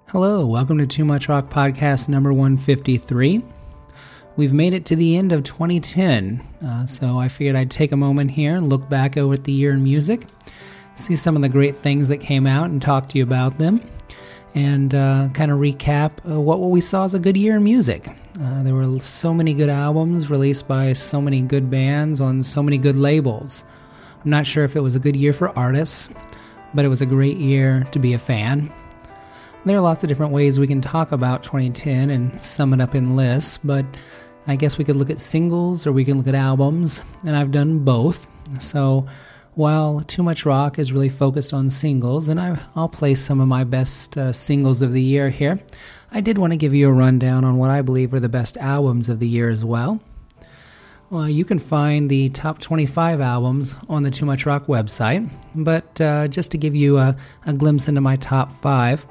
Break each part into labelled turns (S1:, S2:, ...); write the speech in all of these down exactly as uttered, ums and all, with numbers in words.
S1: Hello, welcome to Too Much Rock Podcast number one fifty-three. We've made it to the end of twenty ten, uh, so I figured I'd take a moment here and look back over the year in music, see some of the great things that came out and talk to you about them, and uh, kind of recap uh, what, what we saw as a good year in music. Uh, there were so many good albums released by so many good bands on so many good labels. I'm not sure if it was a good year for artists, but it was a great year to be a fan. There are lots of different ways we can talk about twenty ten and sum it up in lists, but I guess we could look at singles or we can look at albums, and I've done both. So while Too Much Rock is really focused on singles, and I, I'll play some of my best uh, singles of the year here, I did want to give you a rundown on what I believe are the best albums of the year as well. Well, you can find the top twenty-five albums on the Too Much Rock website, but uh, just to give you a, a glimpse into my top five,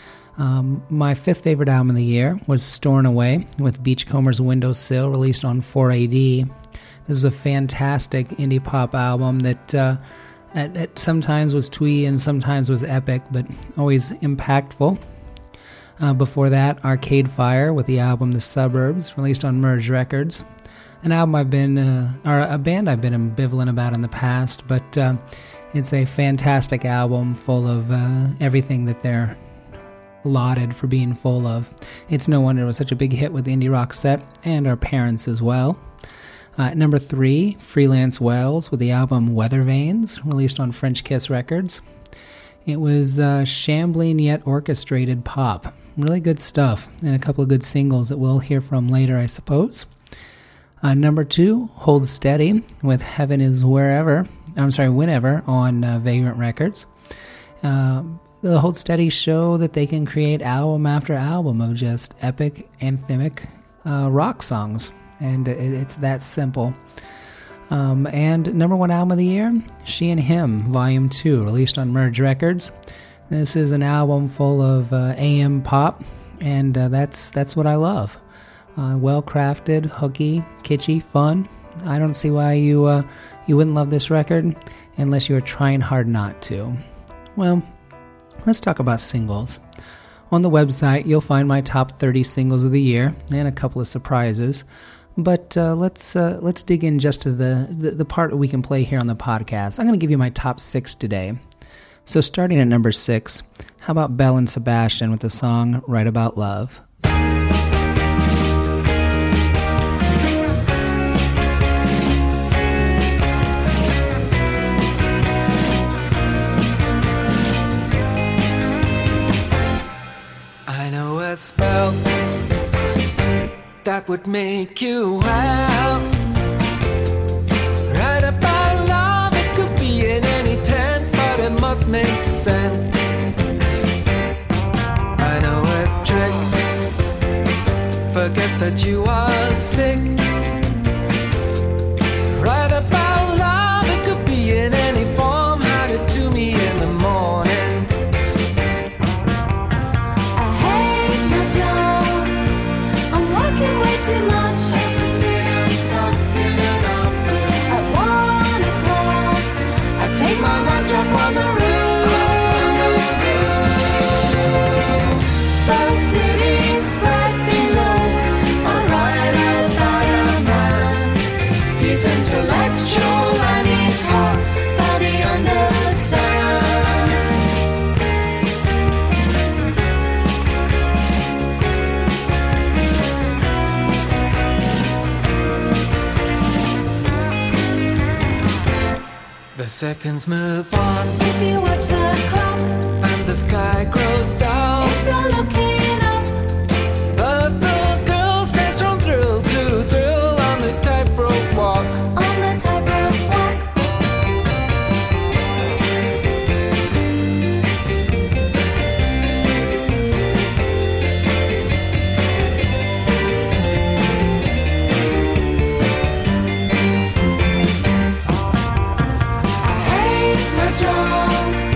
S1: Um, my fifth favorite album of the year was Storin' Away with Beachcomber's Windowsill, released on four A D. This is a fantastic indie pop album that uh, at, at sometimes was twee and sometimes was epic, but always impactful. Uh, before that, Arcade Fire with the album The Suburbs, released on Merge Records. An album I've been, uh, or a band I've been ambivalent about in the past, but uh, it's a fantastic album full of uh, everything that they're lauded for being full of. It's no wonder it was such a big hit with the indie rock set and our parents as well. Uh, number three, Freelance Wells with the album Weather Vanes, released on French Kiss Records. It was uh, shambling yet orchestrated pop. Really good stuff, and a couple of good singles that we'll hear from later, I suppose. Uh, number two, Hold Steady with Heaven Is Wherever, I'm sorry, Whenever on uh, Vagrant Records. Uh, The Hold Steady show that they can create album after album of just epic, anthemic uh, rock songs, and it, it's that simple. Um, and number one album of the year, She and Him, Volume two, released on Merge Records. This is an album full of uh, A M pop, and uh, that's that's what I love. Uh, well-crafted, hooky, kitschy, fun. I don't see why you uh, you wouldn't love this record unless you were trying hard not to. Well, let's talk about singles. On the website, you'll find my top thirty singles of the year and a couple of surprises. But uh, let's uh, let's dig in just to the, the, the part that we can play here on the podcast. I'm going to give you my top six today. So starting at number six, how about Belle and Sebastian with the song Right About Love?
S2: Spell that would make you well. Right about love, it could be in any tense, but it must make sense. I know a trick. Forget that you are sick. Right about love, it could be in any form. Hide it to me in the morning.
S3: Too much. Every day I'm stuck in an office. I wanna call. I take my lunch up on the roof. The city's right below. Alright, I thought of mine. He's intellectual and he's hot, but he understands.
S2: The seconds move on.
S3: If you watch the clock
S2: and the sky grows down.
S3: If you're looking up,
S2: but the girl stays from thrill to thrill on the tightrope walk.
S3: On the tightrope walk. I hate my job.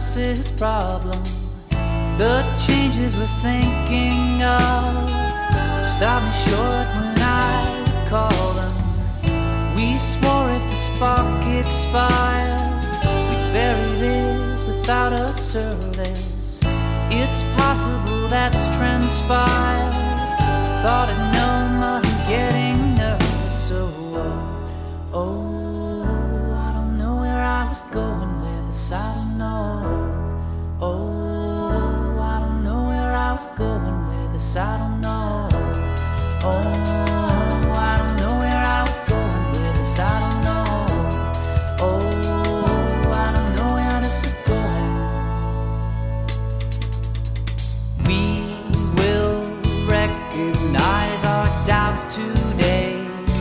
S2: his problem. The changes we're thinking of stop me short when I recall them. We swore if the spark expired, we'd bury this without a service. It's possible that's transpired. I thought I'd known, but I'm getting nervous. So, oh, oh, I don't know where I was going with this. I don't know. Oh, I don't know where I was going with this. I don't know. Oh, I don't know where I was going with this. I don't know. Oh, I don't know where this is going. We will recognize our doubts today.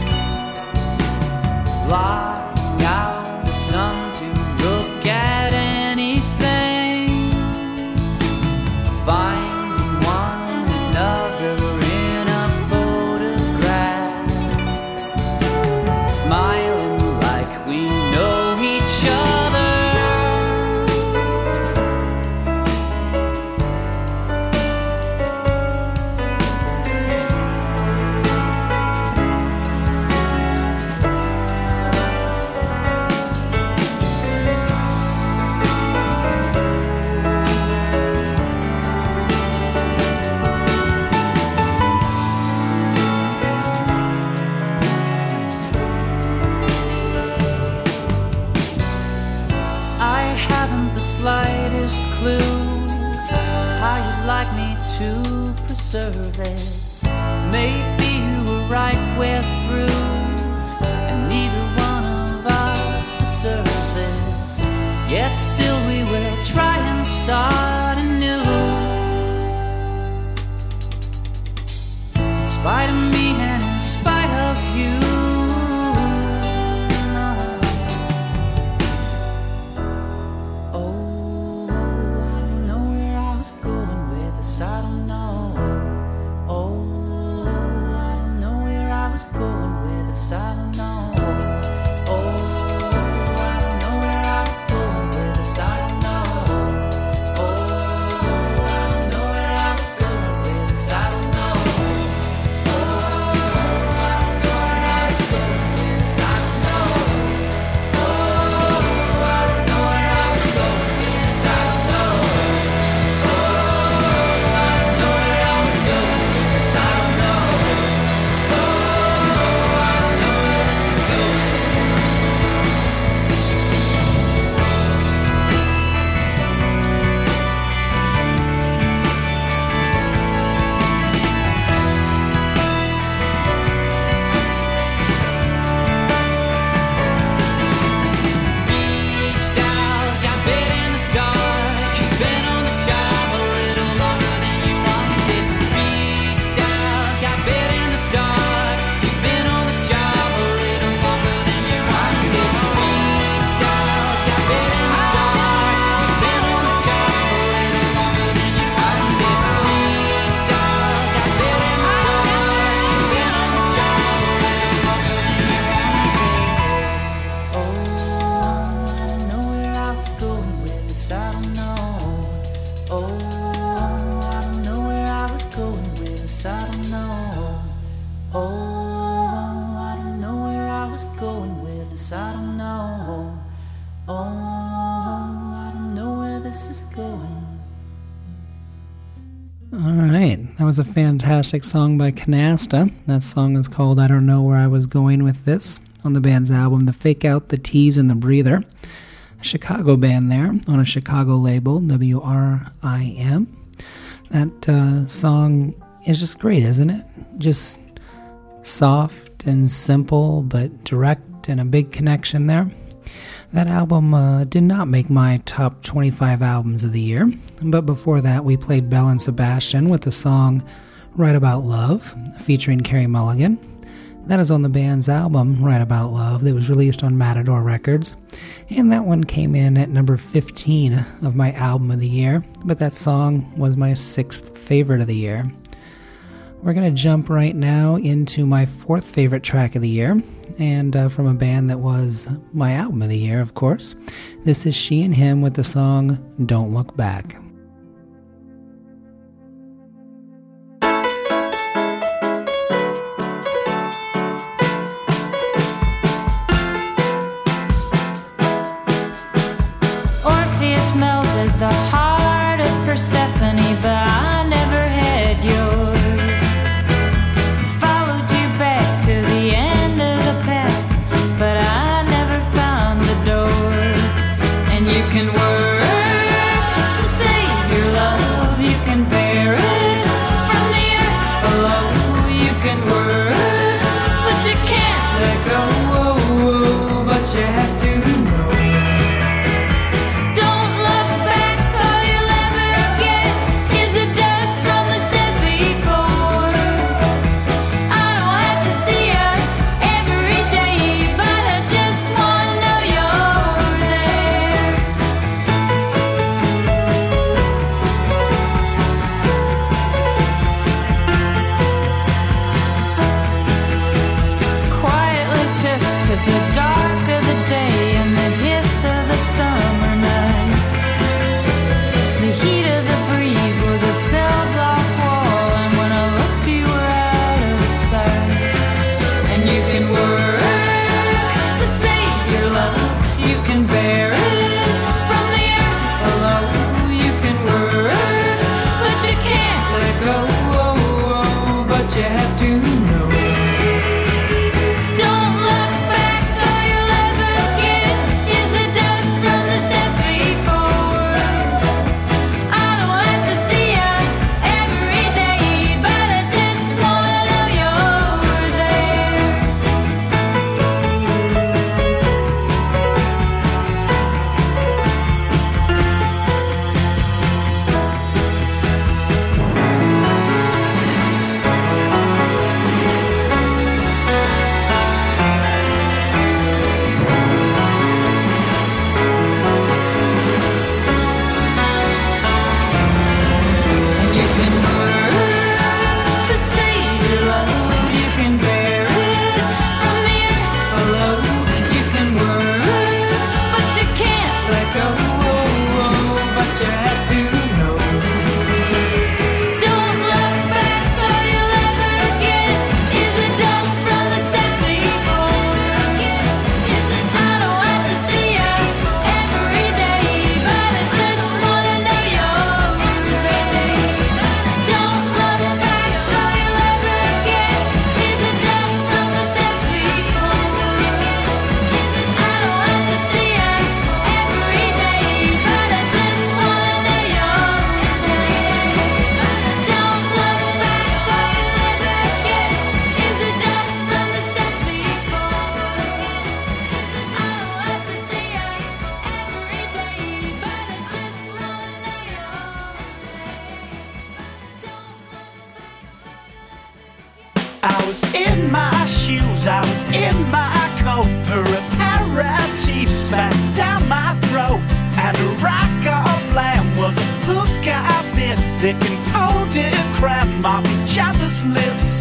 S2: Block out the sun to look at anything. Finding one another in a photograph. Smiling like we know each other. I haven't the slightest clue how you'd like me to preserve this. Maybe you were right, we're through, and neither one of us deserves this. Yet still we will try and start anew. In spite of me and in spite of you. Oh, I don't know where I was going with this. I don't know. Oh, I don't know where I was going with this. I don't know. Oh, I don't know where I was going with this. I don't know. Oh, I don't know where I was going with this. I don't know. Oh, I don't know where I was going with this. I don't know. Oh, I don't know where I was going with this. I don't know. Oh, I don't know where I was going with this. I don't know. Oh, I don't know where this is going. Reached out, got bit in the dark. You've been on the job a little longer than you wanted. Reached out, got bit in the dark. You've been on the job a little longer than you wanted. Reached out, got bit in the dark. You've been on the job a little longer than you wanted. Reached out, got bit in the dark. You've been on the job a little longer than you wanted. Oh, I don't know where I was going with this. I don't know. Oh, I don't know where I was going with this. I don't know. Oh, I don't know where I was going with this. I don't know. Oh, I don't know where this is going.
S1: All right, that was a fantastic song by Canasta. That song is called I Don't Know Where I Was Going With This on the band's album The Fake Out, The Tease, and The Breather. A Chicago band there on a Chicago label, W R I M. That uh, song is just great, isn't it? Just soft and simple, but direct and a big connection there. That album uh, did not make my top twenty-five albums of the year, but before that we played Belle and Sebastian with the song Right About Love, featuring Carey Mulligan. That is on the band's album Right About Love that was released on Matador Records, and that one came in at number fifteen of my album of the year, but that song was my sixth favorite of the year. We're going to jump right now into my fourth favorite track of the year, and uh, from a band that was my album of the year, of course. This is She and Him with the song Don't Look Back.
S4: Orpheus melted the heart of Persephone, but I never had yours. Followed you back to the end of the path, but I never found the door. And you can work to save your love, you can bear it from the earth below. You can work, but you can't let go. But you have to know. Don't look back, all you'll ever get is the dust from the steps before. I don't have to see you every day, but I just wanna know you're there. Quietly took to the dark of the day and the hiss of the summer night. The heat of the breeze was a cell block wall, and when I looked you were out of sight. And you can work to save your love, you can bear it from the earth below. You can work, but you can't let go. But you have to know. Don't look back, all you'll ever get is the dust from the steps before. I don't have to see you every day, but I just wanna know you're there. And you can work to save your love, you can bear it from the earth below. You can work, but you can't let go. But you have to know. Don't look back, all you'll ever get is the dust from the steps before. I don't have to see you every day, but I just wanna know you're there. Don't look back, all you'll ever get is the dust from the steps before. I don't have to see you every day, but I just wanna know you're there. Don't look back, all you'll ever get is the dust from the steps before. I don't have to see you every day, but I just wanna know you're there.
S5: I was in my shoes, I was in my coat. Her aperitif spat down my throat, and a rock of lamb was a hook I bit. They can hold it, cram off each other's lips.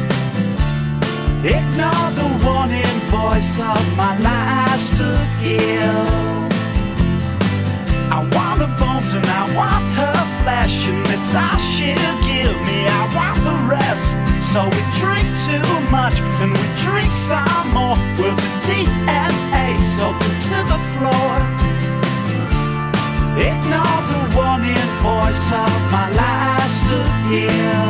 S5: Ignore the warning voice of my last to give. I want her bones and I want her flesh, and that's all she'll give me. I want the rest. So we drink too much and we drink some more. Words of D N A soaked to the floor. Ignore the warning voice of my last to hear.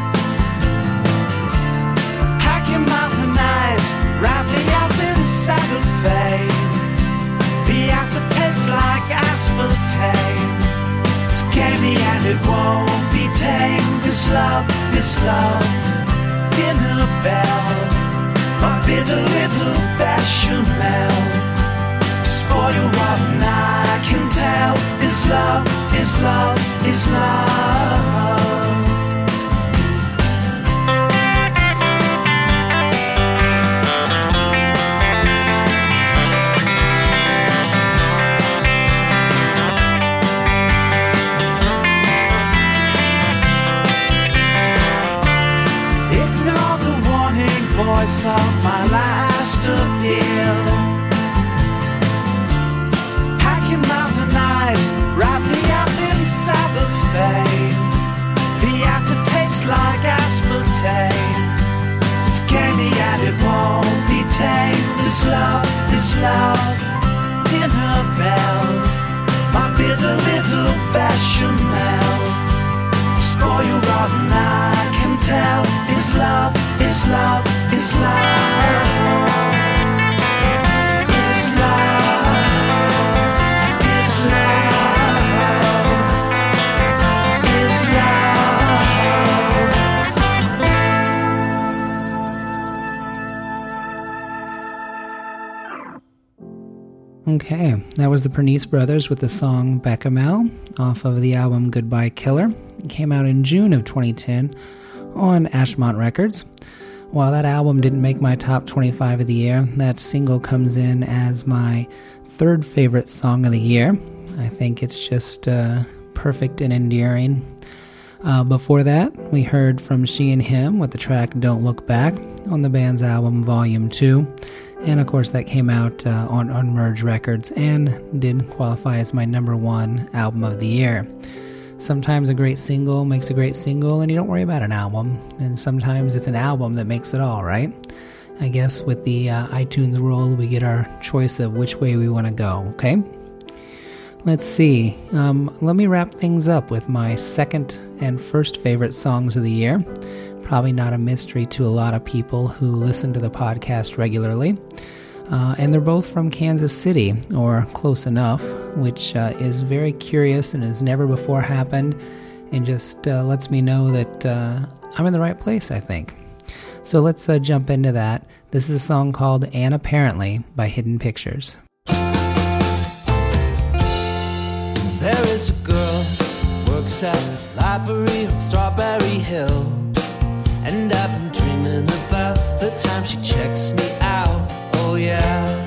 S5: Hack your mouth and eyes, wrap me up inside of fame. The aftertaste like aspartame. It's gamey and it won't be tame. This love, this love, dinner bell, a bitter little bechamel. Spoil rotten, I can tell. Is love, is love, is love. love, dinner bell, my bitter little bechamel. Spoil rotten, I can tell. Is love, is love, is love. Is love, is love, is love.
S1: Okay, that was the Pernice Brothers with the song Bechamel off of the album Goodbye Killer. It came out in June of twenty ten on Ashmont Records. While that album didn't make my top twenty-five of the year, that single comes in as my third favorite song of the year. I think it's just uh, perfect and endearing. Uh, before that, we heard from She and Him with the track Don't Look Back on the band's album Volume two. And of course that came out uh, on, on Merge Records and did qualify as my number one album of the year. Sometimes a great single makes a great single and you don't worry about an album. And sometimes it's an album that makes it all, right? I guess with the uh, iTunes world, we get our choice of which way we want to go, okay? Let's see. Um, let me wrap things up with my second and first favorite songs of the year. Probably not a mystery to a lot of people who listen to the podcast regularly. Uh, and they're both from Kansas City, or close enough, which uh, is very curious and has never before happened, and just uh, lets me know that uh, I'm in the right place, I think. So let's uh, jump into that. This is a song called And Apparently by Hidden Pictures.
S5: There is a girl who works at a library on Strawberry Hill, and I've been dreaming about the time she checks me out. Oh yeah,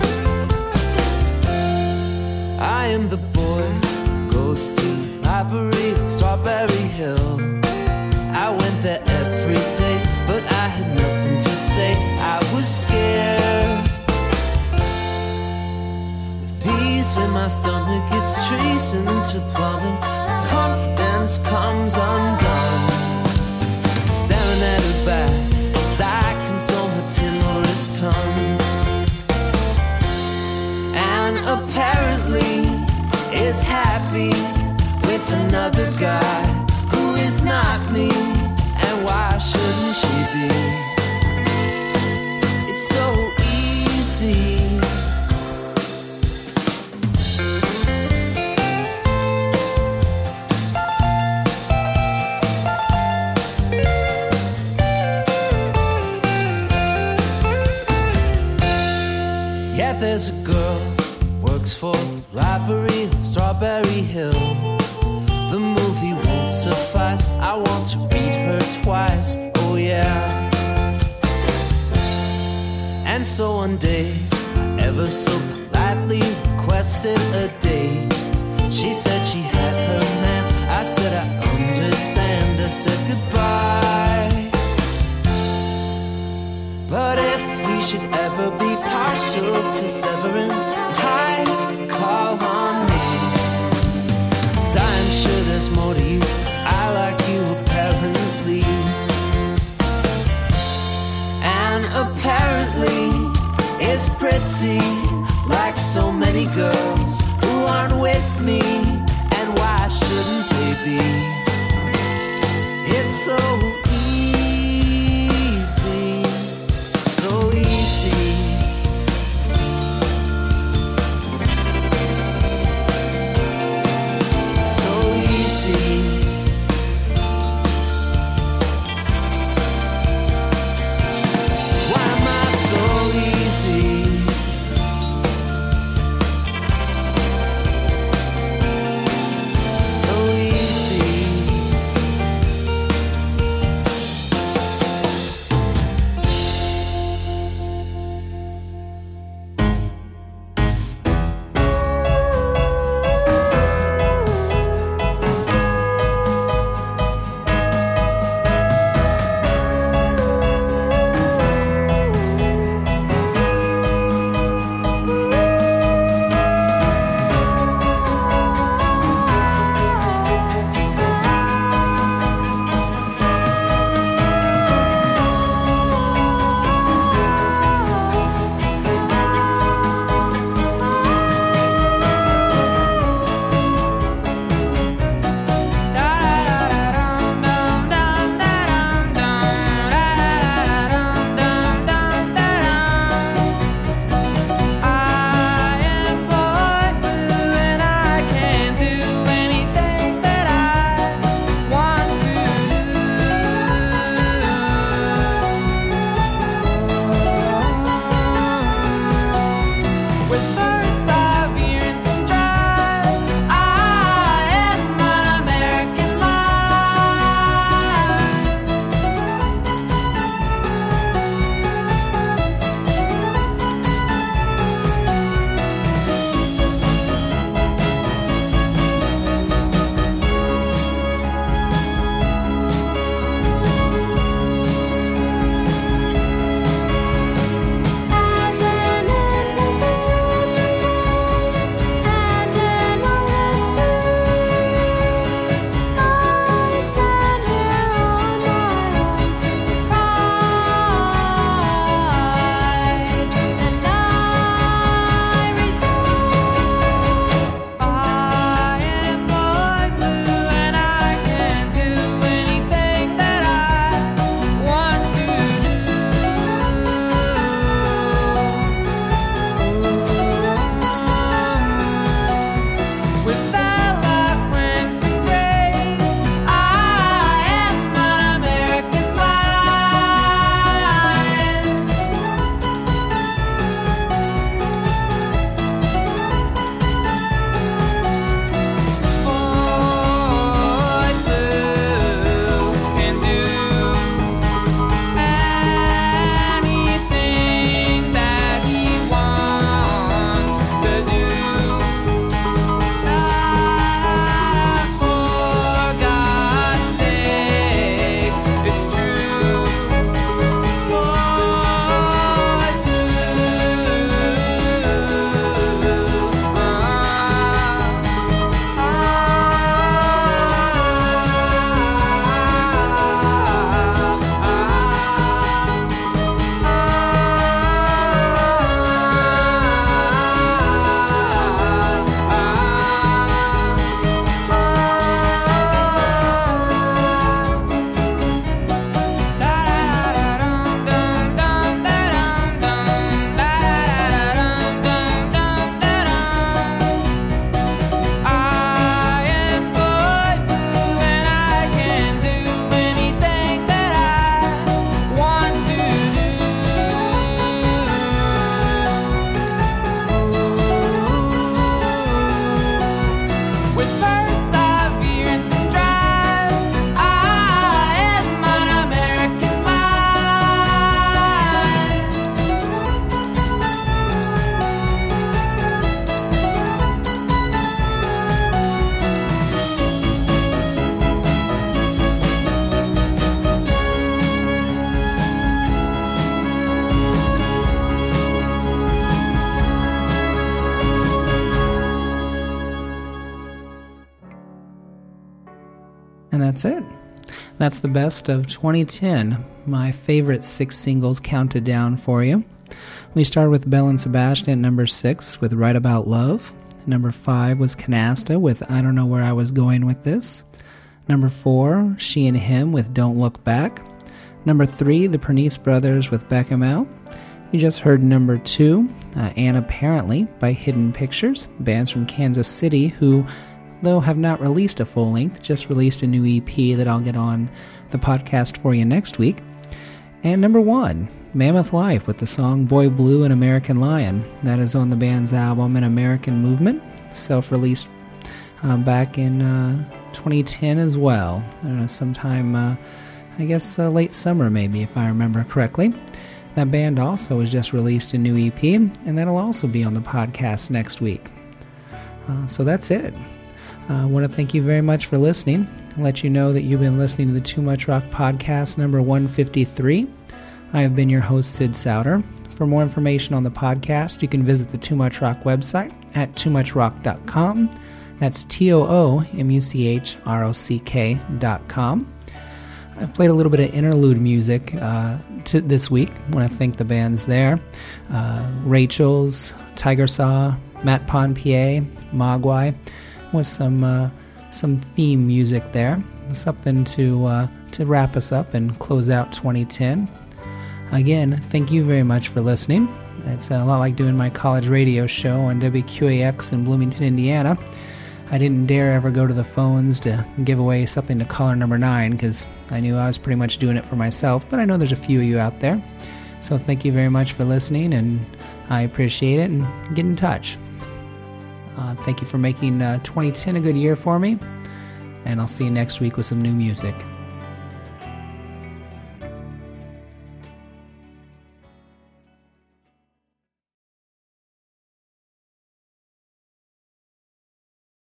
S5: I am the boy who goes to the library on Strawberry Hill. I went there every day, but I had nothing to say. I was scared. With peace in my stomach, it's tracing into plumbing. Confidence comes undone. Staring at her back as I console her timorous tongue. Apparently, is happy with another guy who is not me. And why shouldn't she be? It's so easy. Yeah, there's a girl for the library on Strawberry Hill. The movie won't suffice, I want to read her twice. Oh yeah. And so one day, I ever so politely requested a date. She said she had her man, I said I understand. I said goodbye. But if we should ever be partial to severing ties, call on me. 'Cause I'm sure there's more to you. I like you apparently. And apparently it's pretty, like so many girls who aren't with me. And why shouldn't they be? It's so easy, so easy.
S1: And that's it. That's the best of twenty ten. My favorite six singles counted down for you. We started with Belle and Sebastian at number six with Right About Love. Number five was Canasta with I Don't Know Where I Was Going With This. Number four, She and Him with Don't Look Back. Number three, the Pernice Brothers with Bechamel. You just heard number two, uh, And Apparently by Hidden Pictures, bands from Kansas City who, though have not released a full length, just released a new E P that I'll get on the podcast for you next week. And number one, Mammoth Life with the song Boy Blue and American Lion. That is on the band's album An American Movement, self-released uh, back in uh, twenty ten as well, uh, sometime, uh, I guess, uh, late summer maybe, if I remember correctly. That band also has just released a new E P, and that'll also be on the podcast next week. Uh, so that's it. Uh, I want to thank you very much for listening. I'll let you know that you've been listening to the Too Much Rock podcast number one fifty-three. I have been your host, Sid Souter. For more information on the podcast, you can visit the Too Much Rock website at too much rock dot com. That's T O O M U C H R O C K dot com. I've played a little bit of interlude music uh, to this week. I want to thank the bands there. Uh, Rachel's, Tiger Saw, Matt Ponpier, Mogwai, with some uh, some theme music there. Something to uh, to wrap us up and close out twenty ten. Again, thank you very much for listening. It's a lot like doing my college radio show on W Q A X in Bloomington, Indiana. I didn't dare ever go to the phones to give away something to caller number nine because I knew I was pretty much doing it for myself, but I know there's a few of you out there. So thank you very much for listening, and I appreciate it, and get in touch. Uh, thank you for making uh, twenty ten a good year for me, and I'll see you next week with some new music.